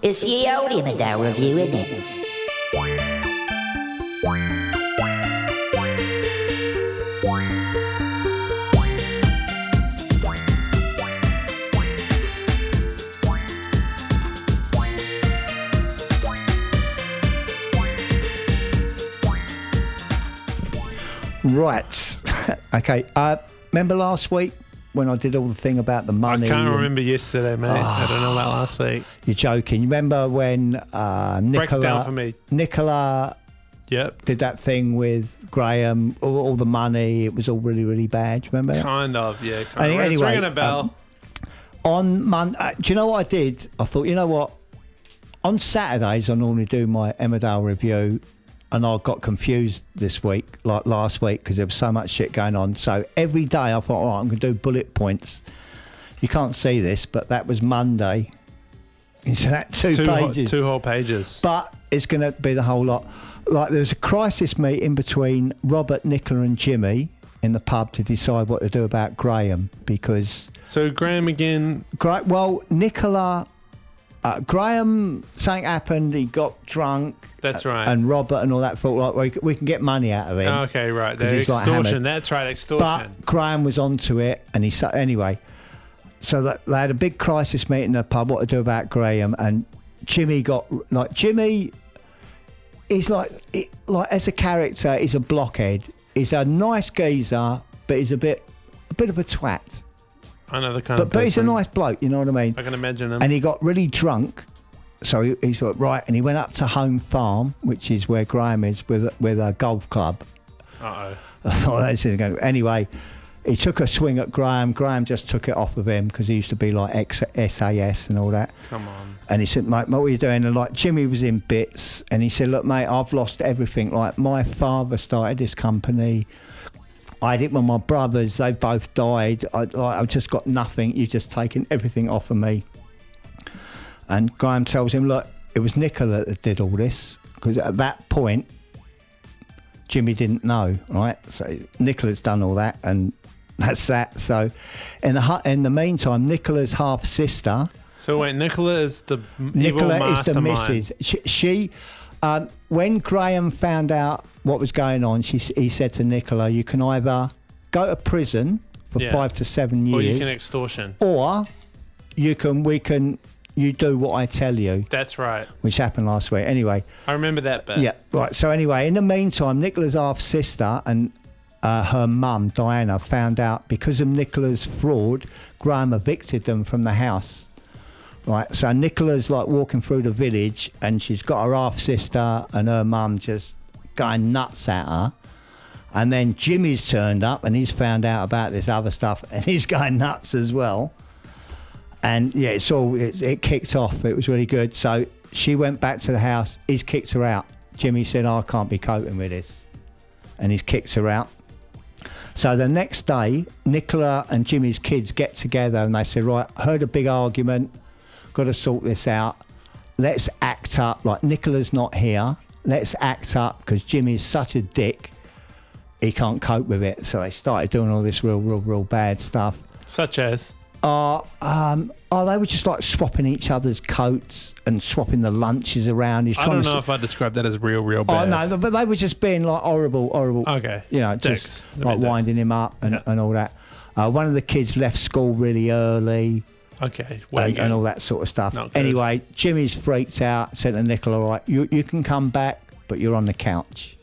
It's the old Emmerdale review, isn't it? Right. Okay. Remember last week when I did all the thing about the money? I can't remember yesterday, mate. I don't know about last week. You're joking. You remember when Break it down for me. Nicola did that thing with Graham, all the money, it was all really, really bad. Do you remember that? Kind of, yeah. Anyway, it's ringing a bell. On Monday, do you know what I did? I thought, you know what? On Saturdays, I normally do my Emmerdale review, and I got confused this week, like last week, because there was so much shit going on. So every day I thought, all right, I'm going to do bullet points. You can't see this, but that was Monday. So that's two pages. Two whole pages. But it's going to be the whole lot. Like, there was a crisis meeting between Robert, Nicola and Jimmy in the pub to decide what to do about Graham, because... So Graham again... Well, Nicola... Graham, something happened, he got drunk. That's right. And Robert and all that thought, like, we can get money out of him. Okay, right. Extortion. That's right, extortion. But Graham was onto it, and anyway. So they had a big crisis meeting in the pub, what to do about Graham, and Jimmy is like as a character, he's a blockhead. He's a nice geezer, but he's a bit of a twat. I know the kind of person. But he's a nice bloke, you know what I mean? I can imagine him. And he got really drunk, so he's like, right, and he went up to Home Farm, which is where Graham is, with a golf club. Uh-oh. I thought this is going to... Anyway, he took a swing at Graham. Graham just took it off of him, because he used to be like ex-SAS and all that. Come on. And he said, mate, what are you doing? And like, Jimmy was in bits, and he said, look, mate, I've lost everything. Like, my father started this company. I did with my brothers, they both died. I've just got nothing. You've just taken everything off of me. And Graham tells him, look, it was Nicola that did all this, because at that point, Jimmy didn't know, right? So Nicola's done all that, and that's that. So in the meantime, Nicola's half sister. So wait, Nicola is the evil mastermind. Nicola is the missus. She when Graham found out what was going on, he said to Nicola, you can either go to prison for 5 to 7 years, or you can extortion, or you do what I tell you. That's right. Which happened last week. Anyway. I remember that bit. Yeah, right. So anyway, in the meantime, Nicola's half-sister and her mum, Diana, found out because of Nicola's fraud, Graham evicted them from the house. Right, so Nicola's like walking through the village, and she's got her half-sister and her mum just going nuts at her. And then Jimmy's turned up, and he's found out about this other stuff, and he's going nuts as well. And yeah, it kicked off. It was really good. So she went back to the house. He's kicked her out. Jimmy said, I can't be coping with this. And he's kicked her out. So the next day, Nicola and Jimmy's kids get together, and they say, right, heard a big argument. Got to sort this out. Let's act up. Like, Nicola's not here. Let's act up, because Jimmy's such a dick. He can't cope with it. So they started doing all this real bad stuff. Such as? They were just like swapping each other's coats and swapping the lunches around. I don't know if I describe that as real bad. Oh no, but they were just being like horrible. Okay. You know, just like winding him up and all that. One of the kids left school really early. Okay. And all that sort of stuff. Anyway, Jimmy's freaked out, said to Nicola, right, you can come back, but you're on the couch.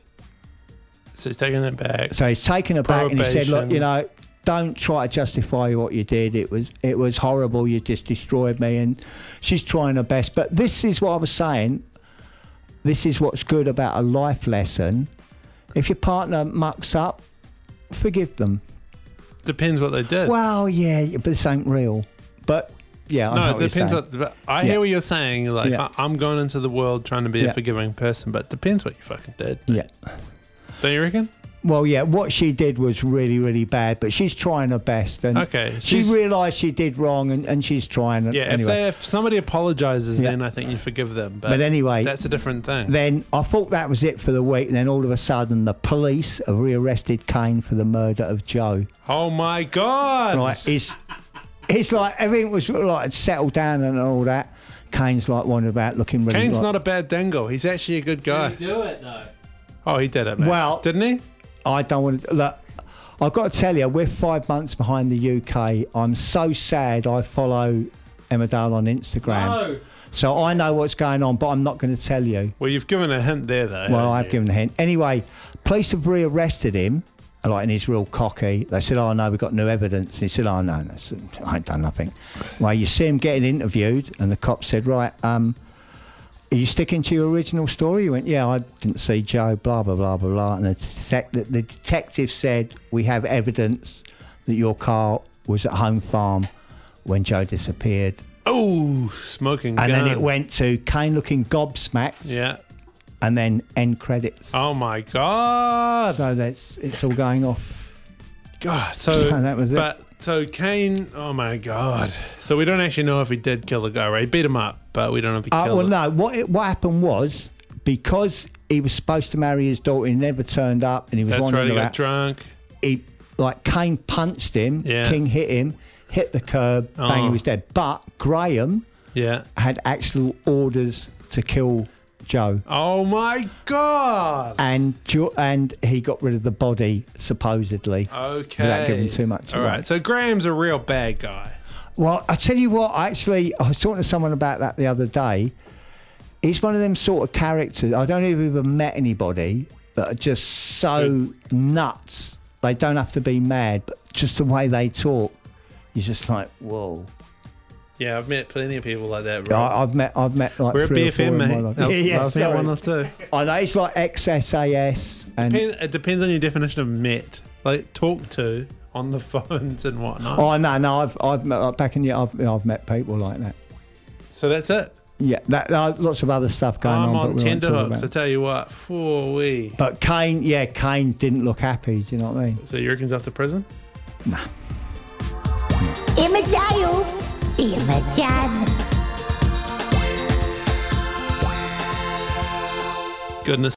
So he's taking it back. So he's taken it back, and he said, look, you know, don't try to justify what you did. It was horrible. You just destroyed me. And she's trying her best. But this is what I was saying. This is what's good about a life lesson. If your partner mucks up, forgive them. Depends what they did. Well, yeah, but this ain't real. But yeah, I know what it depends. I hear what you're saying. Like, I'm going into the world trying to be a forgiving person, but it depends what you fucking did. Yeah. Don't you reckon? Well, yeah, what she did was really, really bad, but she's trying her best. And she realised she did wrong, and she's trying. Yeah, anyway. if somebody apologises, then I think you forgive them. But anyway, that's a different thing. Then I thought that was it for the week. And then all of a sudden, the police have rearrested Kane for the murder of Joe. Oh my God! Right, it's like everything was like settled down and all that. Kane's like wandering about looking really. Kane's like, not a bad dingo. He's actually a good guy. Did he do it though? Oh, he did it, mate. Well, didn't he? I don't want to look. I've got to tell you, we're 5 months behind the UK. I'm so sad. I follow Emmerdale on Instagram, No. so I know what's going on, but I'm not going to tell you. Well, you've given a hint there, though. Well, haven't I've you? given a hint. Anyway, police have rearrested him, like, and he's real cocky. They said, "Oh no, we've got new evidence." And he said, "Oh no, I ain't done nothing." Well, you see him getting interviewed, and the cop said, "Right, are you sticking to your original story?" He went, "Yeah, I didn't see Joe, blah, blah, blah, blah, blah." And the detective said, "We have evidence that your car was at Home Farm when Joe disappeared." Oh, smoking And gun. then it went to Kane looking gobsmacked, Yeah. and then end credits. Oh, my God. So it's all going off. God. So that was it. But, so Kane, oh, my God. So we don't actually know if he did kill the guy, right? He beat him up, but we don't know if he killed Well, him. no. What happened was, because he was supposed to marry his daughter, he never turned up, and he was That's right, wandering he got around. drunk. He, like, Kane punched him. Yeah. King hit him, hit the curb, bang, Oh. he was dead. But Graham Yeah. had actual orders to kill Joe, Oh, my God. and he got rid of the body supposedly. Okay. Without giving too much All away. right. So Graham's a real bad guy. Well, I tell you what, actually, I was talking to someone about that the other day. He's one of them sort of characters. I don't even met anybody that are just so nuts. They don't have to be mad, but just the way they talk, you're just like, whoa. Yeah, I've met plenty of people like that, bro. I've met like We're a 3 or 4 BFM, in my mate. life. I've met sorry. one or two. I know it's like XSAS and It depends on your definition of met. Like, talk to on the phones and whatnot. oh no, I've met like, back in the I've met people like that. So that's it. Yeah, lots of other stuff going I'm on. on but we won't talk tenterhooks, about I tell you what. Wee. But Kane didn't look happy. Do you know what I mean? So you reckon he's off to prison? Emmerdale. Goodness